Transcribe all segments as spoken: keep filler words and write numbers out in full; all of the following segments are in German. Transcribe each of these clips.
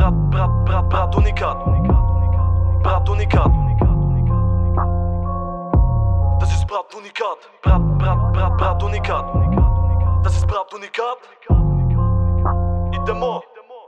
Brat, Brat, Brat, Brat, Unikat. Brat, Unikat. Das ist Brat, Unikat. Brat, Brat, Brat, Brat, Unikat. Das ist Brat, Unikat. Idemo.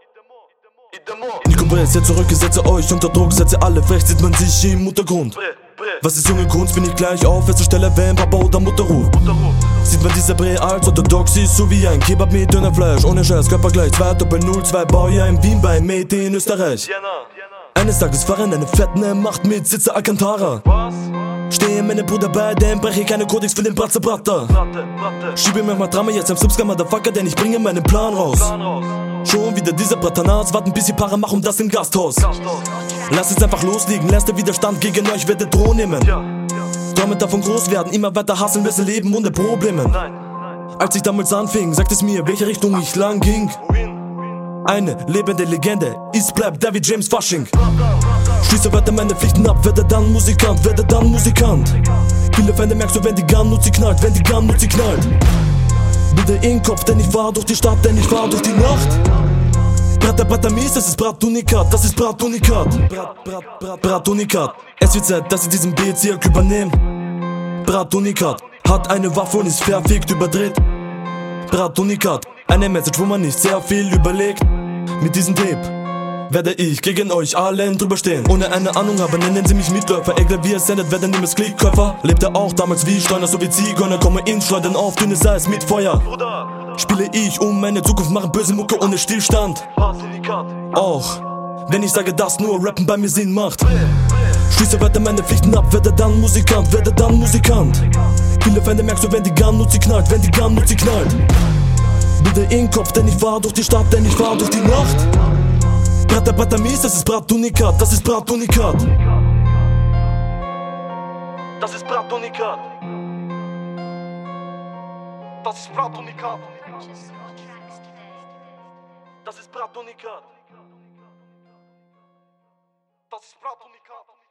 Nico Brez, jetzt zurück, ich setze euch unter Druck, setze alle frech, sieht man sich im Untergrund. Was ist junge Kunst, bin ich gleich auf, erster Stelle, wenn Papa oder Mutter ruft. Sieht man dieser Bre als orthodox, ist so wie ein Kebab mit Dönerfleisch, ohne Scheiß, Körper gleich, zwei Doppel null, zwei Baujahr in Wien bei Made in Österreich. Eines Tages fahren eine fette Macht mit Sitze Alcantara. Stehe meine Bruder bei, dem breche ich keine Kodex für den Bratzer Bratter. Schiebe manchmal Drama jetzt am Subscan Motherfucker, denn ich bringe meinen Plan raus. Schon wieder dieser Bratanaz, warten bis sie Para machen das im Gasthaus. Lass es einfach loslegen, letzter Widerstand gegen euch werde Droh nehmen. Träume davon groß werden, immer weiter hassen, besser leben ohne Probleme. Als ich damals anfing, sagt es mir, welche Richtung ich lang ging. Eine lebende Legende, ist bleibt David James Fasching. Schließe weiter meine Pflichten ab, werde dann Musikant, werde dann Musikant. Viele Feinde merkst du, wenn die Gun und sie knallt, wenn die Gun und sie knallt. Bilder im Kopf, denn ich fahr durch die Stadt, denn ich fahr durch die Nacht. Bratter, Bratter, mies, das ist Brat, Unikat, das ist Brat, Unikat. Brat, Brat, Brat, Brat, Unikat. Es wird Zeit, dass ich diesen Bezirk übernehme. Brat, Unikat, hat eine Waffe und ist verfickt überdreht. Brat, Unikat, eine Message, wo man nicht sehr viel überlegt. Mit diesem Tape werde ich gegen euch allen drüber stehen. Ohne eine Ahnung, aber nennen sie mich Mitläufer. Egal wie es sendet, werden niemals Klickkäufer. Lebte auch damals wie Steuner, so wie Zigeuner. Komme ins Schleudern auf dünnes Eis mit Feuer. Spiele ich um meine Zukunft, mache böse Mucke ohne Stillstand. Auch wenn ich sage, dass nur Rappen bei mir Sinn macht. Schließe weiter meine Pflichten ab, werde dann Musikant, werde dann Musikant. Viele Feinde merkst du, wenn die Gun und sie knallt, wenn die Gun und sie knallt. Bilder im Kopf, denn ich fahr durch die Stadt, denn ich fahr durch die Nacht. Bratter, Bratter, mies, das ist Brat, Unikat, das ist Brat, Unikat. Das ist Brat, Unikat. Das ist Brat, Unikat. Das ist Brat, Unikat. Das ist Brat, Unikat.